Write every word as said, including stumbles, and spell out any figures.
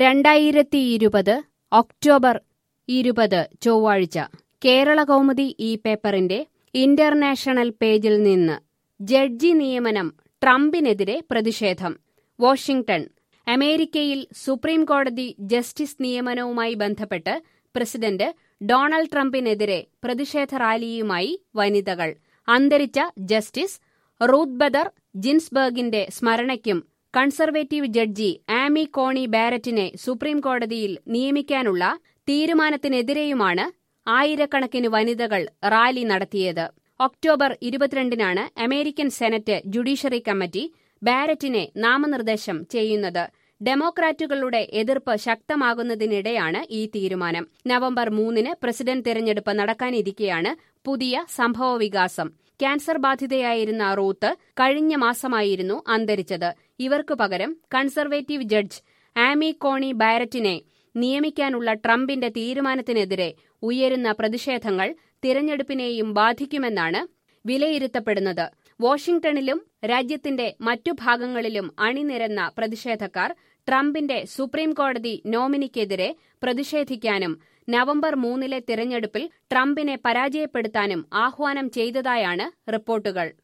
രണ്ടായിരത്തിയിരുപത് ഒക്ടോബർ ഇരുപത് ചൊവ്വാഴ്ച കേരളകൗമുദി ഈ പേപ്പറിന്റെ ഇന്റർനാഷണൽ പേജിൽ നിന്ന് ജഡ്ജി നിയമനം ട്രംപിനെതിരെ പ്രതിഷേധം. വാഷിംഗ്ടൺ. അമേരിക്കയിൽ സുപ്രീം കോടതി ജസ്റ്റിസ് നിയമനവുമായി ബന്ധപ്പെട്ട് പ്രസിഡന്റ് ഡൊണാൾഡ് ട്രംപിനെതിരെ പ്രതിഷേധ റാലിയുമായി വനിതകൾ. അന്തരിച്ച ജസ്റ്റിസ് റൂത്ത് ബദർ ജിൻസ്ബർഗിന്റെ സ്മരണയ്ക്കും കൺസർവേറ്റീവ് ജഡ്ജി ആമി കോണി ബാരറ്റിനെ സുപ്രീം കോടതിയിൽ നിയമിക്കാനുള്ള തീരുമാനത്തിനെതിരെയുമാണ് ആയിരക്കണക്കിന് വനിതകൾ റാലി നടത്തിയത്. ഒക്ടോബർ ഇരുപത്തിരണ്ടിനാണ് അമേരിക്കൻ സെനറ്റ് ജുഡീഷ്യറി കമ്മിറ്റി ബാരറ്റിനെ നാമനിർദ്ദേശം ചെയ്യുന്നത്. ഡെമോക്രാറ്റുകളുടെ എതിർപ്പ് ശക്തമാകുന്നതിനിടെയാണ് ഈ തീരുമാനം. നവംബർ മൂന്നിന് പ്രസിഡന്റ് തെരഞ്ഞെടുപ്പ് നടക്കാനിരിക്കെയാണ് പുതിയ സംഭവവികാസം. ക്യാൻസർ ബാധിതയായിരുന്ന റൂത്ത് കഴിഞ്ഞ മാസമായിരുന്നു അന്തരിച്ചത്. ഇവർക്കു പകരം കൺസർവേറ്റീവ് ജഡ്ജ് ആമി കോണി ബാരറ്റിനെ നിയമിക്കാനുള്ള ട്രംപിന്റെ തീരുമാനത്തിനെതിരെ ഉയരുന്ന പ്രതിഷേധങ്ങൾ തിരഞ്ഞെടുപ്പിനെയും ബാധിക്കുമെന്നാണ് വിലയിരുത്തപ്പെടുന്നത്. വാഷിംഗ്ടണിലും രാജ്യത്തിന്റെ മറ്റു ഭാഗങ്ങളിലും അണിനിരന്ന പ്രതിഷേധക്കാർ ട്രംപിന്റെ സുപ്രീം കോടതി നോമിനിക്കെതിരെ പ്രതിഷേധിക്കാനും നവംബർ മൂന്നിലെ തിരഞ്ഞെടുപ്പിൽ ട്രംപിനെ പരാജയപ്പെടുത്താനും ആഹ്വാനം ചെയ്തതായാണ് റിപ്പോർട്ടുകൾ.